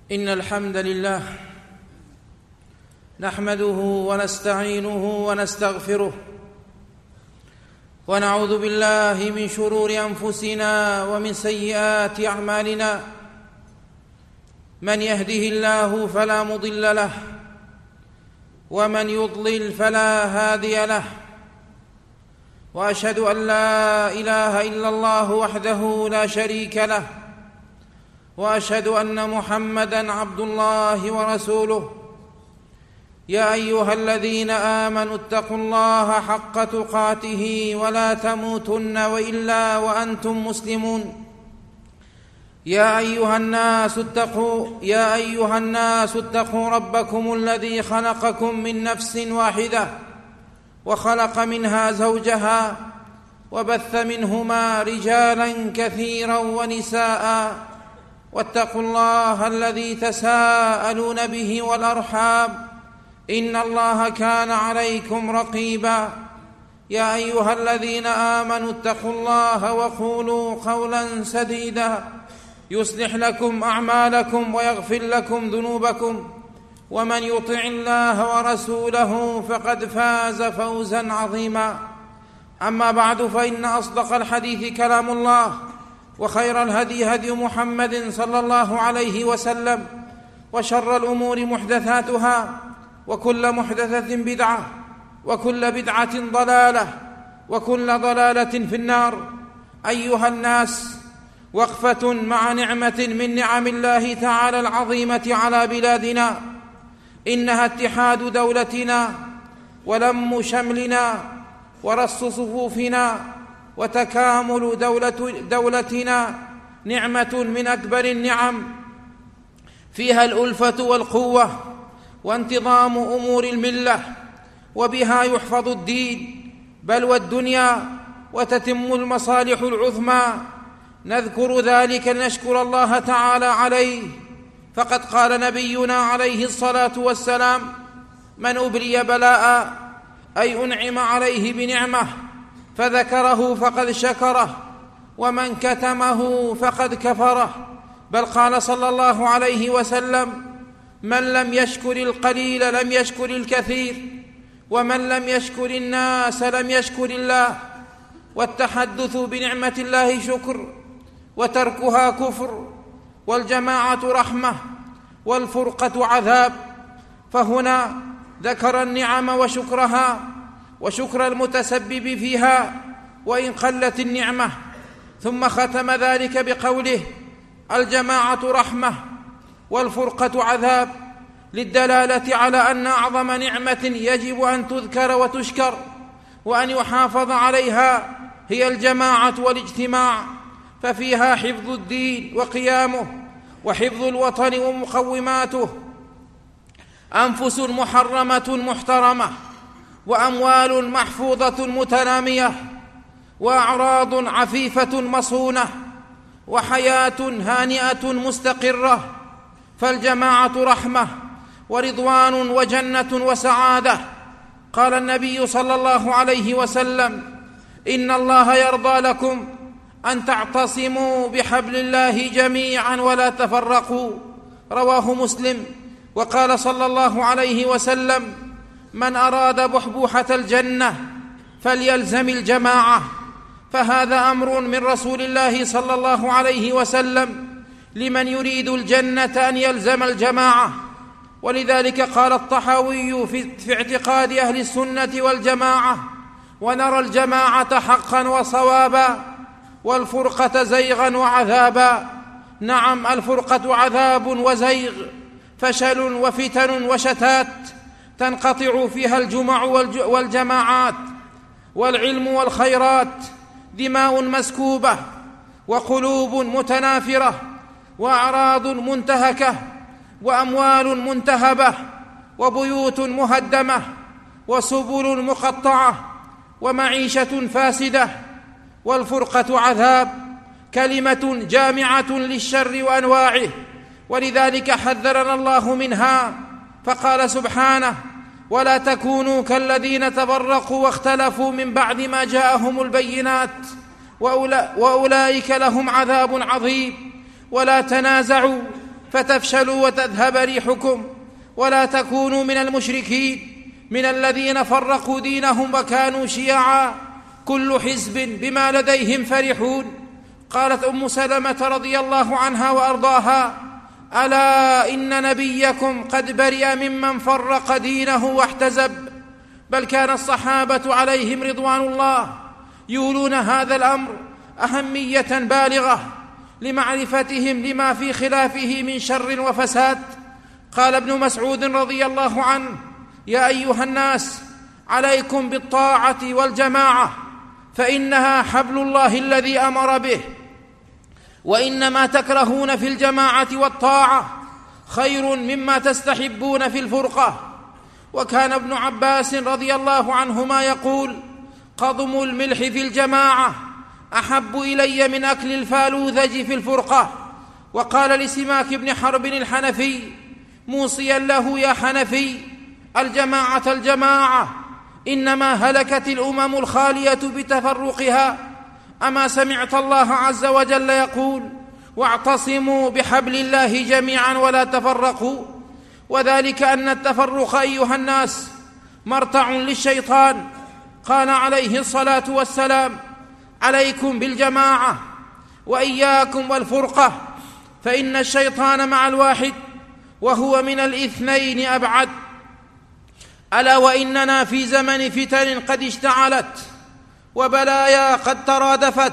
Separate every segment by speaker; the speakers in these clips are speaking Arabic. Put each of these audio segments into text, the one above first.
Speaker 1: إن الحمد لله نحمده ونستعينه ونستغفره ونعوذ بالله من شرور أنفسنا ومن سيئات أعمالنا. من يهده الله فلا مضل له ومن يضلل فلا هادي له، وأشهد أن لا إله إلا الله وحده لا شريك له، وأشهد أن محمدًا عبد الله ورسوله. يا أيها الذين آمنوا اتقوا الله حق تقاته ولا تموتن وإلا وأنتم مسلمون. يا أيها الناس اتقوا ربكم الذي خلقكم من نفس واحدة وخلق منها زوجها وبث منهما رجالا كثيرا ونساء، واتقوا الله الذي تساءلون به والأرحام، إن الله كان عليكم رقيبا. يا أيها الذين آمنوا اتقوا الله وقولوا قولا سديدا يصلح لكم أعمالكم ويغفر لكم ذنوبكم، ومن يطع الله ورسوله فقد فاز فوزا عظيما. أما بعد، فإن أصدق الحديث كلام الله، وخير الهدي هدي محمد صلى الله عليه وسلم، وشر الأمور محدثاتها، وكل محدثة بدعة، وكل بدعة ضلالة، وكل ضلالة في النار. أيها الناس، وقفة مع نعمة من نعم الله تعالى العظيمة على بلادنا، إنها اتحاد دولتنا ولم شملنا ورص صفوفنا وتكامل دولتنا، نعمة من أكبر النعم، فيها الألفة والقوة وانتظام أمور الملة، وبها يحفظ الدين بل والدنيا، وتتم المصالح العظمى. نذكر ذلك لنشكر الله تعالى عليه، فقد قال نبينا عليه الصلاة والسلام: من أبلي بلاء أي أنعم عليه بنعمة فذكره فقد شكره، ومن كتمه فقد كفره. بل قال صلى الله عليه وسلم: من لم يشكر القليل لم يشكر الكثير، ومن لم يشكر الناس لم يشكر الله. والتحدث بنعمة الله شكر، وتركها كفر، والجماعة رحمة، والفرقة عذاب. فهنا ذكر النعم وشكرها وشكر المتسبب فيها وإن قلت النعمة، ثم ختم ذلك بقوله: الجماعة رحمة والفرقة عذاب، للدلالة على أن أعظم نعمة يجب أن تذكر وتشكر وأن يحافظ عليها هي الجماعة والاجتماع، ففيها حفظ الدين وقيامه، وحفظ الوطن ومقوماته، أنفس محرمة محترمة، وأموال محفوظة متنامية، وأعراض عفيفة مصونة، وحياة هانئة مستقرة. فالجماعة رحمة ورضوان وجنة وسعادة. قال النبي صلى الله عليه وسلم: إن الله يرضى لكم أن تعتصموا بحبل الله جميعا ولا تفرقوا، رواه مسلم. وقال صلى الله عليه وسلم: من أراد بحبوحة الجنة فليلزم الجماعة. فهذا أمر من رسول الله صلى الله عليه وسلم لمن يريد الجنة أن يلزم الجماعة. ولذلك قال الطحاوي في اعتقاد أهل السنة والجماعة: ونرى الجماعة حقا وصوابا، والفرقة زيغا وعذابا. نعم، الفرقة عذاب وزيغ، فشل وفتن وشتات، تنقطع فيها الجمع والجماعات، والعلم والخيرات، دماء مسكوبة، وقلوب متنافرة، وأعراض منتهكة، وأموال منتهبة، وبيوت مهدمة، وسبل مقطعة، ومعيشة فاسدة. والفرقة عذاب، كلمة جامعة للشر وأنواعه، ولذلك حذرنا الله منها، فقال سبحانه: ولا تكونوا كالذين تفرقوا واختلفوا من بعد ما جاءهم البينات وأولئك لهم عذاب عظيم. ولا تنازعوا فتفشلوا وتذهب ريحكم، ولا تكونوا من المشركين من الذين فرقوا دينهم وكانوا شيعا كل حزب بما لديهم فرحون. قالت أم سلمة رضي الله عنها وأرضاها: ألا إن نبيكم قد برئ ممن فرق دينه واحتزب. بل كان الصحابة عليهم رضوان الله يولون هذا الأمر أهمية بالغة لمعرفتهم لما في خلافه من شر وفساد. قال ابن مسعود رضي الله عنه: يا أيها الناس، عليكم بالطاعة والجماعة، فإنها حبل الله الذي أمر به، وإنما تكرهون في الجماعة والطاعة خير مما تستحبون في الفرقة. وكان ابن عباس رضي الله عنهما يقول: قضم الملح في الجماعة أحب إلي من أكل الفالوذج في الفرقة. وقال لسماك بن حرب الحنفي موصيا له: يا حنفي، الجماعة الجماعة، إنما هلكت الأمم الخالية بتفرقها. أما سمعت الله عز وجل يقول: واعتصموا بحبل الله جميعا ولا تفرقوا. وذلك أن التفرق أيها الناس مرتع للشيطان. قال عليه الصلاة والسلام: عليكم بالجماعة وإياكم والفرقة، فإن الشيطان مع الواحد وهو من الاثنين أبعد. ألا وإننا في زمن فتن قد اشتعلت، وبلايا قد ترادفت،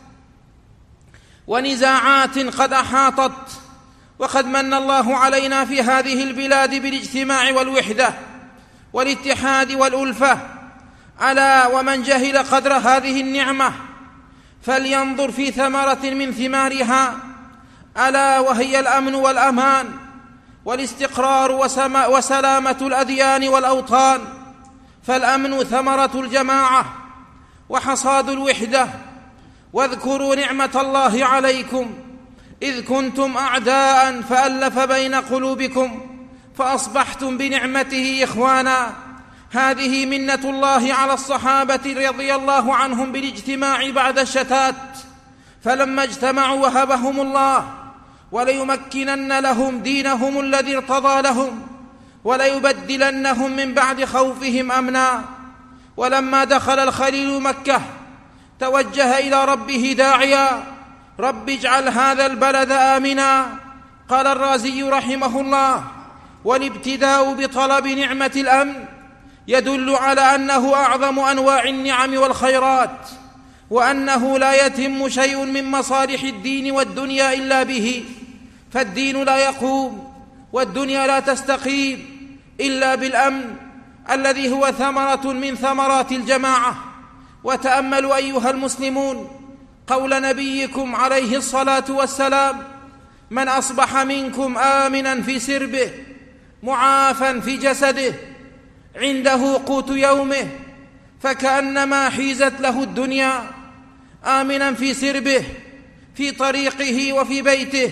Speaker 1: ونزاعات قد أحاطت، وقد من الله علينا في هذه البلاد بالاجتماع والوحدة والاتحاد والألفة. ألا ومن جهل قدر هذه النعمة فلينظر في ثمرة من ثمارها، ألا وهي الأمن والأمان والاستقرار وسلامة الأديان والأوطان. فالأمن ثمرة الجماعة وحصاد الوحدة. واذكروا نعمة الله عليكم إذ كنتم أعداء فألف بين قلوبكم فأصبحتم بنعمته إخوانا. هذه منة الله على الصحابة رضي الله عنهم بالاجتماع بعد الشتات، فلما اجتمعوا وهبهم الله وليمكنن لهم دينهم الذي ارتضى لهم وليبدلنهم من بعد خوفهم أمنا. ولما دخل الخليل مكة توجه إلى ربه داعيا: رب اجعل هذا البلد آمنا. قال الرازي رحمه الله: والابتداء بطلب نعمة الأمن يدل على أنه أعظم أنواع النعم والخيرات، وأنه لا يتم شيء من مصالح الدين والدنيا إلا به، فالدين لا يقوم والدنيا لا تستقيم إلا بالأمن الذي هو ثمرة من ثمرات الجماعة. وتأملوا أيها المسلمون قول نبيكم عليه الصلاة والسلام: من أصبح منكم آمنا في سربه معافا في جسده عنده قوت يومه فكأنما حيزت له الدنيا. آمنا في سربه في طريقه وفي بيته،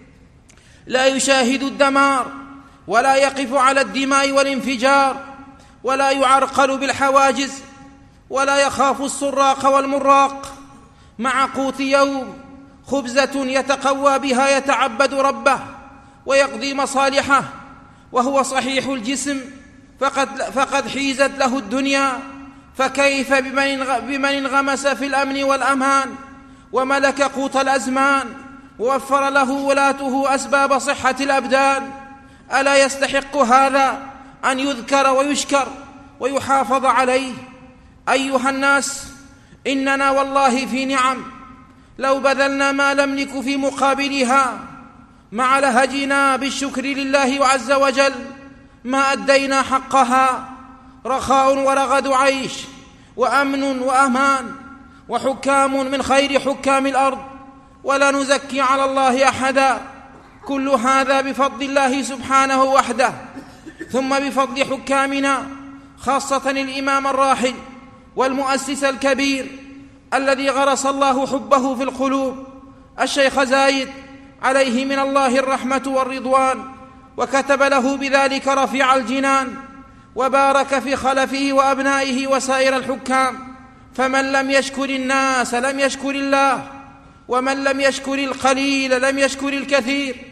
Speaker 1: لا يشاهد الدمار ولا يقف على الدماء والانفجار، ولا يعرقل بالحواجز، ولا يخاف السراق والمراق، مع قوت يوم، خبزة يتقوى بها يتعبد ربه ويقضي مصالحه، وهو صحيح الجسم فقد حيزت له الدنيا. فكيف بمن انغمس في الأمن والأمان وملك قوت الأزمان ووفر له ولاته أسباب صحة الأبدان؟ ألا يستحق هذا أن يذكر ويشكر ويحافظ عليه؟ أيها الناس، إننا والله في نعم لو بذلنا ما نملك في مقابلها مع لهجنا بالشكر لله عز وجل ما أدينا حقها. رخاء ورغد عيش، وأمن وأمان، وحكام من خير حكام الأرض، ولا نزكي على الله أحدا. كل هذا بفضل الله سبحانه وحده، ثم بفضل حكامنا، خاصة الإمام الراحل والمؤسس الكبير الذي غرس الله حبه في القلوب، الشيخ زايد عليه من الله الرحمة والرضوان، وكتب له بذلك رفيع الجنان، وبارك في خلفه وأبنائه وسائر الحكام. فمن لم يشكر الناس لم يشكر الله، ومن لم يشكر القليل لم يشكر الكثير.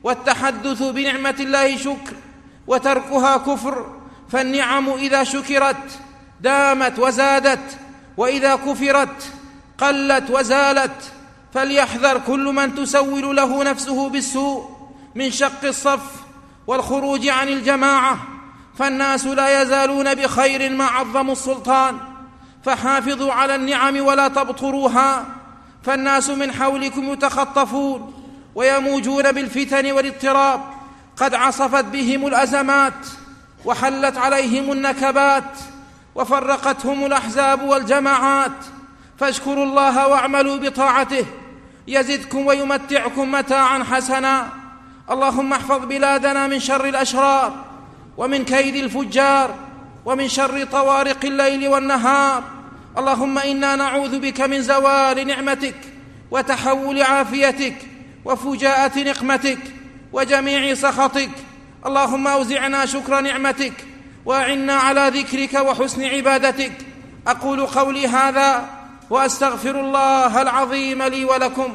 Speaker 1: والتحدث بنعمة الله شكر وتركها كفر، فالنعم إذا شكرت دامت وزادت، وإذا كفرت قلت وزالت. فليحذر كل من تسول له نفسه بالسوء من شق الصف والخروج عن الجماعة، فالناس لا يزالون بخير ما عظموا السلطان. فحافظوا على النعم ولا تبطروها، فالناس من حولكم يتخطفون ويموجون بالفتن والاضطراب، قد عصفت بهم الأزمات وحلت عليهم النكبات وفرقتهم الأحزاب والجماعات. فاشكروا الله واعملوا بطاعته يزدكم ويمتعكم متاعا حسنا. اللهم احفظ بلادنا من شر الأشرار ومن كيد الفجار ومن شر طوارق الليل والنهار. اللهم إنا نعوذ بك من زوال نعمتك وتحول عافيتك وفجاءة نقمتك وجميع سخطك. اللهم أوزعنا شكر نعمتك وأعنا على ذكرك وحسن عبادتك. أقول قولي هذا وأستغفر الله العظيم لي ولكم.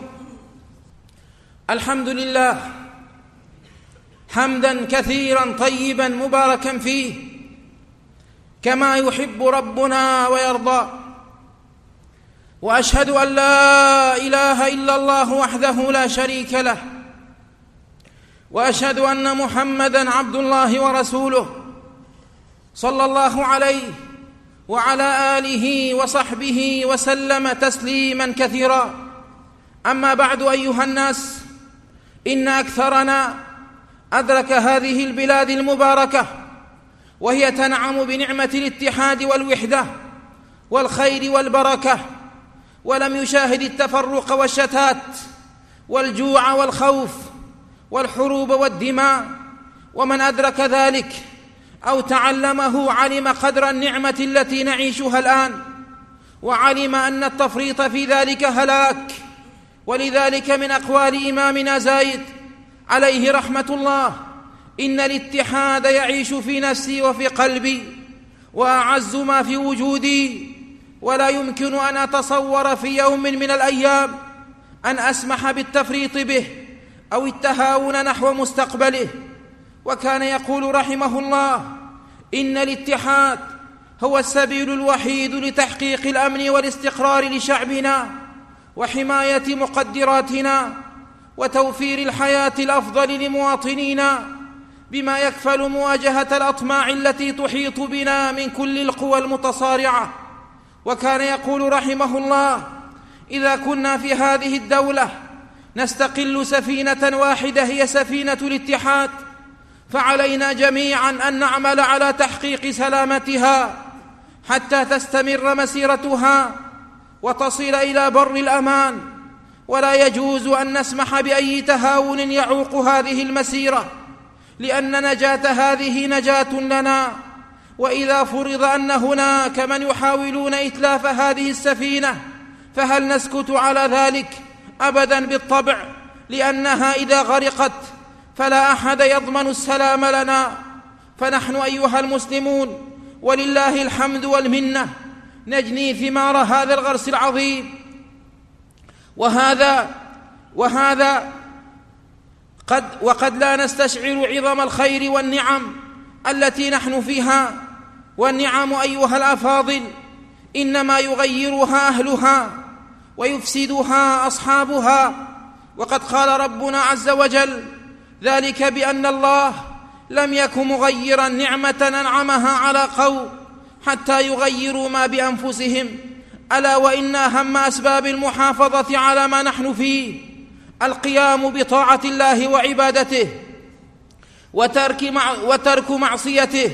Speaker 1: الحمد لله حمدا كثيرا طيبا مباركا فيه كما يحب ربنا ويرضى، وأشهد أن لا إله إلا الله وحده لا شريك له، وأشهد أن محمدًا عبد الله ورسوله صلى الله عليه وعلى آله وصحبه وسلم تسليماً كثيرا. أما بعد، أيها الناس، إن أكثرنا أدرك هذه البلاد المباركة وهي تنعم بنعمة الاتحاد والوحدة والخير والبركة، ولم يشاهد التفرق والشتات والجوع والخوف والحروب والدماء. ومن أدرك ذلك أو تعلمه علم قدر النعمة التي نعيشها الآن، وعلم أن التفريط في ذلك هلاك. ولذلك من أقوال إمامنا زايد عليه رحمة الله: إن الاتحاد يعيش في نفسي وفي قلبي وأعز ما في وجودي، ولا يمكن أن أتصور في يوم من الأيام أن أسمح بالتفريط به أو التهاون نحو مستقبله. وكان يقول رحمه الله: إن الاتحاد هو السبيل الوحيد لتحقيق الأمن والاستقرار لشعبنا وحماية مقدراتنا وتوفير الحياة الأفضل لمواطنينا، بما يكفل مواجهة الأطماع التي تحيط بنا من كل القوى المتصارعة. وكان يقول رحمه الله: إذا كنا في هذه الدولة نستقل سفينة واحدة هي سفينة الاتحاد، فعلينا جميعا أن نعمل على تحقيق سلامتها حتى تستمر مسيرتها وتصل إلى بر الأمان. ولا يجوز أن نسمح بأي تهاون يعوق هذه المسيرة، لأن نجاة هذه نجاة لنا. وإذا فرض أن هناك من يحاولون إتلاف هذه السفينة، فهل نسكت على ذلك؟ أبدا بالطبع، لأنها إذا غرقت فلا أحد يضمن السلام لنا. فنحن أيها المسلمون ولله الحمد والمنة نجني ثمار هذا الغرس العظيم، وقد لا نستشعر عظم الخير والنعم التي نحن فيها. والنعم أيها الأفاضل إنما يغيرها أهلها ويفسدها أصحابها. وقد قال ربنا عز وجل: ذلك بأن الله لم يكن مغيرا نعمة أنعمها على قوم حتى يغيروا ما بأنفسهم. ألا وإن أهم أسباب المحافظة على ما نحن فيه القيام بطاعة الله وعبادته وترك معصيته،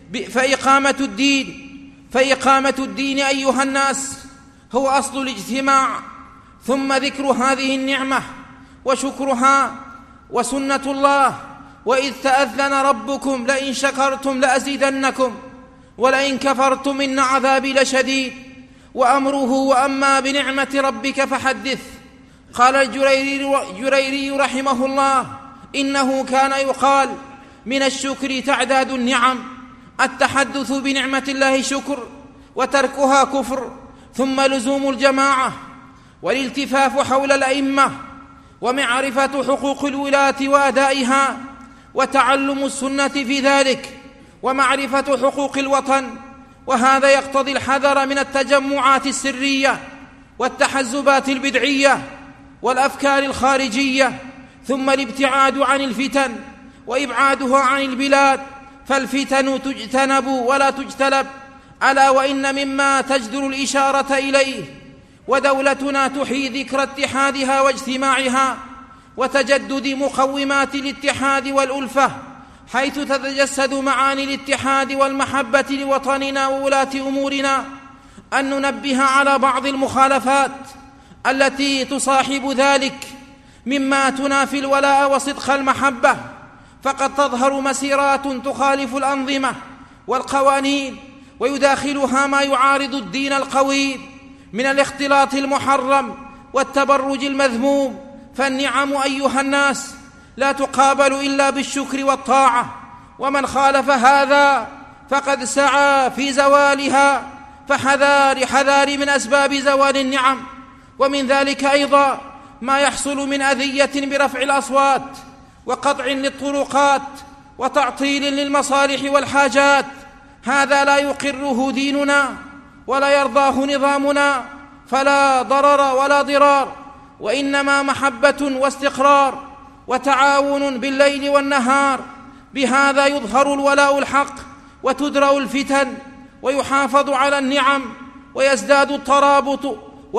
Speaker 1: فإقامة الدين أيها الناس هو أصل الاجتماع، ثم ذكر هذه النعمة وشكرها. وسنة الله: وإذ تأذن ربكم لئن شكرتم لأزيدنكم ولئن كفرتم إن عذابي لشديد. وأمره: وأما بنعمة ربك فحدث. قال الجريري رحمه الله: إنه كان يقال من الشكر تعداد النعم، التحدث بنعمة الله شكر وتركها كفر، ثم لزوم الجماعة والالتفاف حول الأئمة ومعرفة حقوق الولاة وأدائها، وتعلم السنة في ذلك، ومعرفة حقوق الوطن. وهذا يقتضي الحذر من التجمعات السرية والتحزبات البدعية والأفكار الخارجية، ثم الابتعاد عن الفتن وإبعادها عن البلاد، فالفتن تجتنب ولا تجتلب. ألا وإن مما تجدر الإشارة إليه ودولتنا تحيي ذكر اتحادها واجتماعها وتجدد مقومات الاتحاد والألفة، حيث تتجسد معاني الاتحاد والمحبة لوطننا وولاة أمورنا، أن ننبه على بعض المخالفات التي تصاحب ذلك مما تنافي الولاء وصدق المحبة. فقد تظهر مسيرات تخالف الأنظمة والقوانين ويداخلها ما يعارض الدين القويم من الاختلاط المحرم والتبرج المذموم. فالنعم أيها الناس لا تقابل إلا بالشكر والطاعة، ومن خالف هذا فقد سعى في زوالها، فحذار من أسباب زوال النعم. ومن ذلك أيضا ما يحصل من أذية برفع الأصوات وقطع للطرقات وتعطيل للمصالح والحاجات، هذا لا يقره ديننا ولا يرضاه نظامنا، فلا ضرر ولا ضرار، وإنما محبة واستقرار وتعاون بالليل والنهار. بهذا يظهر الولاء الحق وتدرأ الفتن ويحافظ على النعم ويزداد الترابط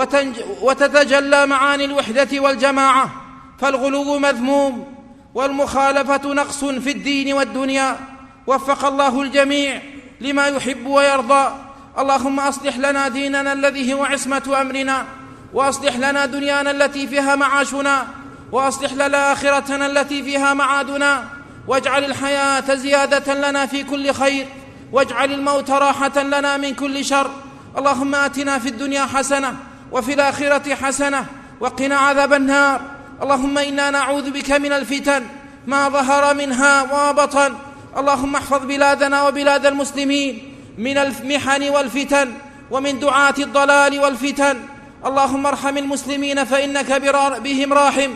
Speaker 1: وتتجلى معاني الوحدة والجماعة. فالغلو مذموم والمخالفة نقص في الدين والدنيا. وفق الله الجميع لما يحب ويرضى. اللهم أصلح لنا ديننا الذي هو عصمة أمرنا، وأصلح لنا دنيانا التي فيها معاشنا، وأصلح لنا آخرتنا التي فيها معادنا، واجعل الحياة زيادة لنا في كل خير، واجعل الموت راحة لنا من كل شر. اللهم آتنا في الدنيا حسنة وفي الآخرة حسنة وقنا عذاب النار. اللهم إنا نعوذ بك من الفتن ما ظهر منها وما بطن. اللهم احفظ بلادنا وبلاد المسلمين من المحن والفتن ومن دعاة الضلال والفتن. اللهم ارحم المسلمين فإنك بهم راحم،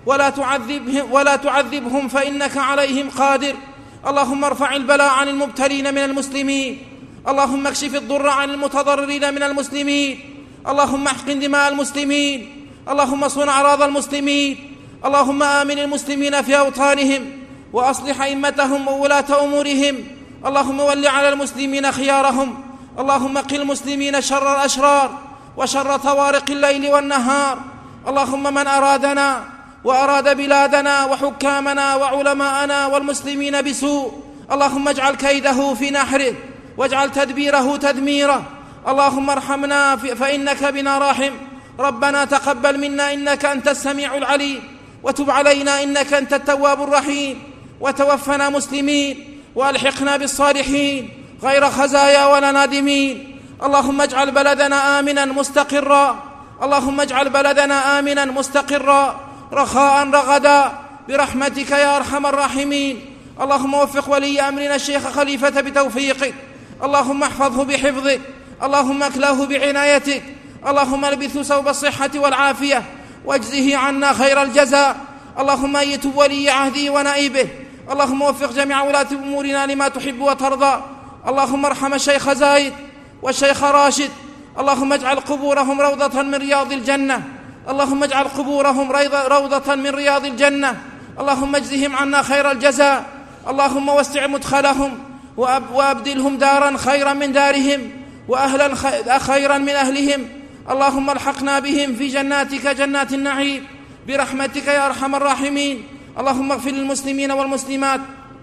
Speaker 1: ولا تعذبهم فإنك عليهم قادر. اللهم ارفع البلاء عن المبتلين من المسلمين. اللهم اكشف الضر عن المتضررين من المسلمين. اللهم احقن دماء المسلمين. اللهم صن أعراض المسلمين. اللهم آمن المسلمين في أوطانهم وأصلح أئمتهم وولاة أمورهم. اللهم ول على المسلمين خيارهم. اللهم قل المسلمين شر الأشرار وشر طوارق الليل والنهار. اللهم من أرادنا وأراد بلادنا وحكامنا وعلماءنا والمسلمين بسوء، اللهم اجعل كيده في نحره واجعل تدبيره تدميره. اللهم ارحمنا فإنك بنا راحم. ربنا تقبل منا إنك أنت السميع العليم، وتب علينا إنك أنت التواب الرحيم، وتوفنا مسلمين وألحقنا بالصالحين غير خزايا ولا نادمين. اللهم اجعل بلدنا آمنا مستقرا. اللهم اجعل بلدنا آمنا مستقرا رخاء رغدا برحمتك يا أرحم الراحمين. اللهم وفق ولي أمرنا الشيخ خليفة بتوفيقك. اللهم احفظه بحفظك. اللهم اكلاه بعنايتك. اللهم البثه ثوب الصحة والعافية واجزه عنا خير الجزاء. اللهم أيت ولي عهده ونائبه. اللهم وفق جميع ولاة أمورنا لما تحب وترضى. اللهم ارحم الشيخ زايد والشيخ راشد. اللهم اجعل قبورهم روضة من رياض الجنة. اللهم اجعل قبورهم روضة من رياض الجنة. اللهم اجزهم عنا خير الجزاء. اللهم وسع مدخلهم وأبدلهم دارا خيرا من دارهم وأهلا خيرا من أهلهم. اللهم الحقنا بهم في جناتك جنات النعيم برحمتك يا أرحم الراحمين. اللهم اغفر للمسلمين والمسلمات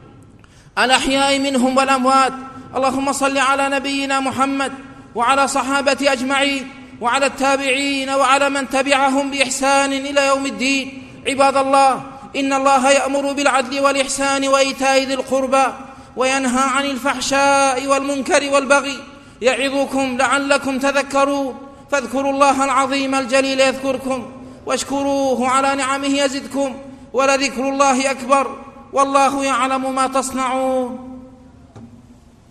Speaker 1: الأحياء منهم والأموات. اللهم صل على نبينا محمد وعلى صحابة أجمعين وعلى التابعين وعلى من تبعهم بإحسان إلى يوم الدين. عباد الله، إن الله يأمر بالعدل والإحسان وإيتاء ذي القربى وينهى عن الفحشاء والمنكر والبغي، يعظكم لعلكم تذكرون. فاذكروا الله العظيم الجليل يذكركم، واشكروه على نعمه يزدكم، ولذكر الله أكبر، والله يعلم ما تصنعون.